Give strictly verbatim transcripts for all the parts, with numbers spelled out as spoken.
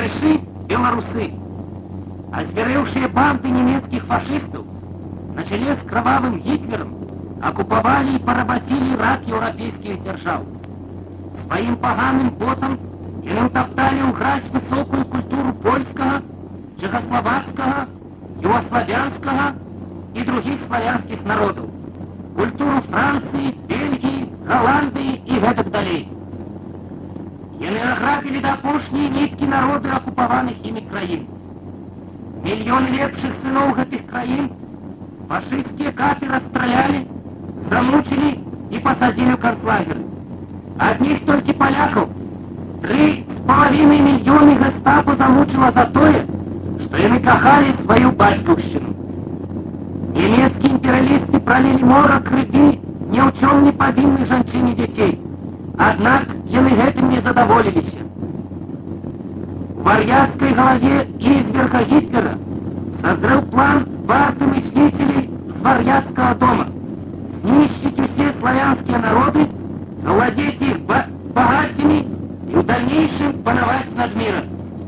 Товарищи белорусы, озверевшие банды немецких фашистов на челе с кровавым Гитлером оккупировали и поработили рак европейских держав. Своим поганым ботом они утоптали уграть высокую культуру польского, чехословацкого, югославянского и других славянских народов, культуру Франции, Бельгии, Голландии и гэтак далей. Яны аграбили до апошней нитки народы оккупованных ими краин. Миллионы лепших сынов этих краин фашистские каты расстреляли, замучили и посадили в концлагеры. Одних только поляков три с половиной миллиона гестапо замучило за то, что они кахали свою батьковщину. Немецкие империалисты пролили морок крови ни в чем не повинных женщин и детей. Однако яны этим не задоволились. В варьяцкой голове изверга Гитлера созрел план партии мыслителей с варьяцкого дома снищить все славянские народы, завладеть их богатыми и в дальнейшем пановать над миром.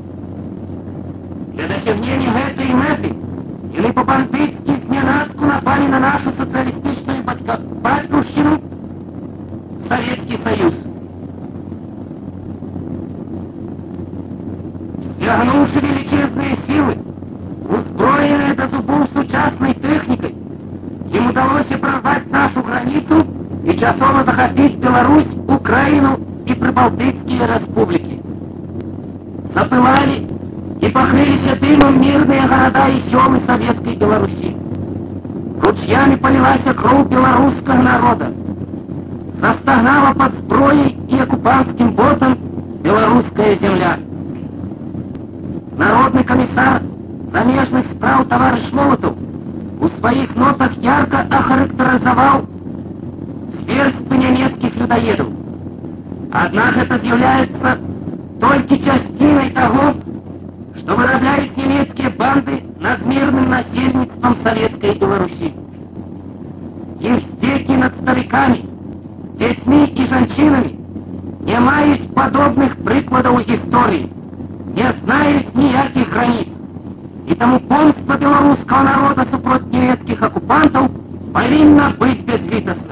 Для досягнения этой меты или по-бандитски сненацку напали на нашу социалистичную батьковщину Советский Союз. Стягнувши величезные силы, устроенные до зубов сучасной техникой, им удалось прорвать нашу границу и часово захватить Беларусь, Украину и Прибалтийские республики. Запылали и покрылись дымом мирные города и селы Советской Беларуси. Ручьями полилась кровь белорусского народа. Застогнала под зброей и оккупантским ботом белорусская земля. Народный комиссар замежных справ товарищ Молотов у своих нотах ярко охарактеризовал зверство немецких людоедов. Однако это является только частиной того, что вырабляют немецкие банды над мирным насельництвом Советской Беларуси. Их стеки над стариками, детьми и женщинами не имеют подобных прикладов истории, не знают никаких границ. И тому помство белорусского народа супротив немецких оккупантов повинно быть безвитостным.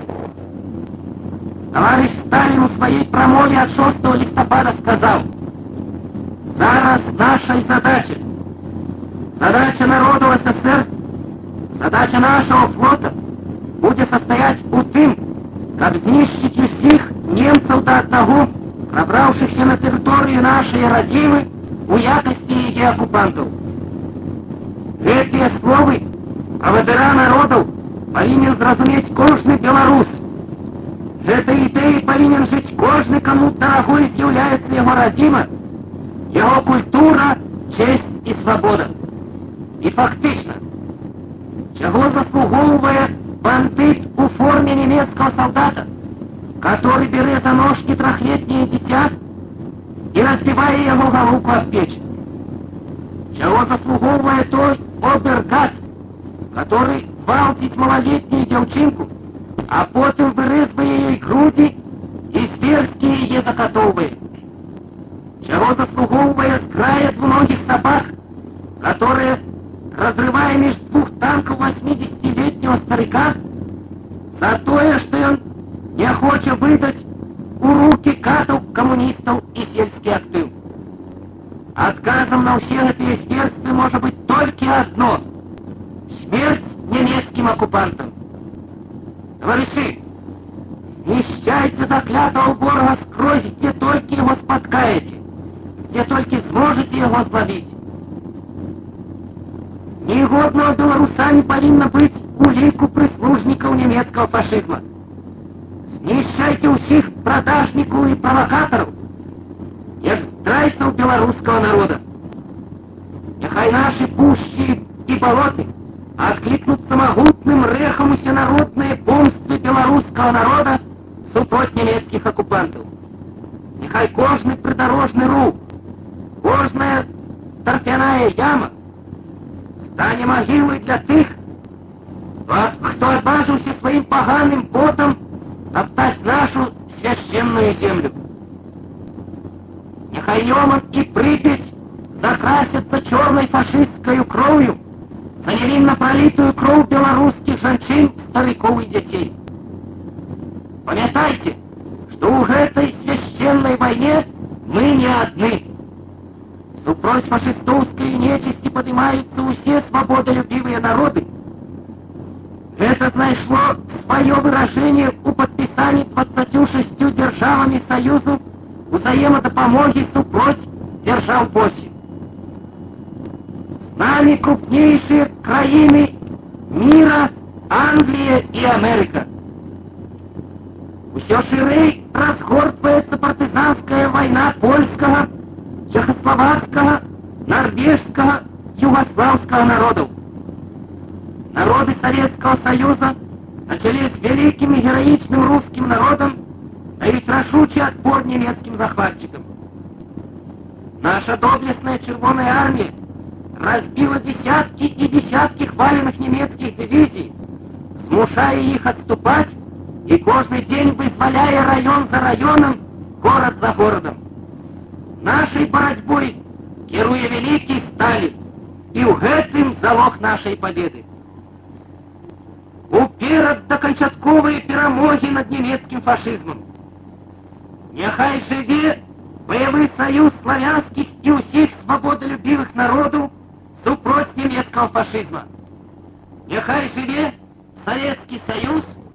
Товарищ Сталин у своей промове от шестого листопада сказал: «Зараз нашей задачей, задача народу СССР, задача нашего флота будет состоять у тем, как знищить усіх немцев до одного, пробравшихся на территорию нашей родины у якости ее оккупантов». Эти словы проводыра народов повинен зразуметь каждый белорус. Этой идеей повинен жить каждый, кому дорогой является его родина, его культура, честь и свобода. И фактично, чего заслуговывает бандит у форме немецкого солдата, который берет за ножки трехлетнее дитя и разбивая его головку об печь? Чего заслуговывает тот обергат, который гвалтит малолетнюю девчинку, а потом вырезывая ее груди и зверски ее закатовывает? Чего заслуговывает сграя двуногих собак, которые, разрывая между двух танков восьмидесятилетнего старика, за то, что он не хочет выдать у руки катов коммунистов и сельский актив? Отказом на все эти зверства может быть только одно — смерть немецким оккупантам. Товарищи, снищайте заклятого ворога скрозь, где только его споткаете, где только сможете его зловить. Негодного белоруса не повинно быть улику прислужников немецкого фашизма. Снищайте усіх продажников и провокаторов, як здрайцев белорусского народа. Нехай наши пущи и болоты откликнутся могутным рехом всенародные помсты белорусского народа супротив немецких оккупантов. Нехай кожный придорожный рух, кожная торфяная яма стане могилой для тех, кто отважился своим поганым ботом топтать нашу священную землю. Нехай Йоман и Припять закрасятся черной фашистской кровью за невинно пролитую кровь белорусских женщин, стариков и детей. Памятайте, что у этой священной войне мы не одни. Супроть фашистовской нечисти поднимаются все свободолюбивые народы. Это нашло свое выражение у подписания двадцатью шестью державами Союзу взаимодопомоги супроть держав восемь. С нами крупнейшие краины мира Англия и Америка. Все шире разгортывается партизанская война польского, чехословацкого, норвежского, югославского народов. Народы Советского Союза начали с великим и героичным русским народом дают рашучий отпор немецким захватчикам. Наша доблестная Червоная армия разбила десятки и десятки хваленных немецких дивизий, змушая их отступать и каждый день вызволяя район за районом, город за городом. Нашей борьбой керуя великий Сталин, и у гэтым залог нашей победы. Уперед до канчатковой перамоги над немецким фашизмом. Няхай жыве боевой союз славянских и усіх свободолюбивых народов супроть немецкого фашизма. Няхай жыве Советский Союз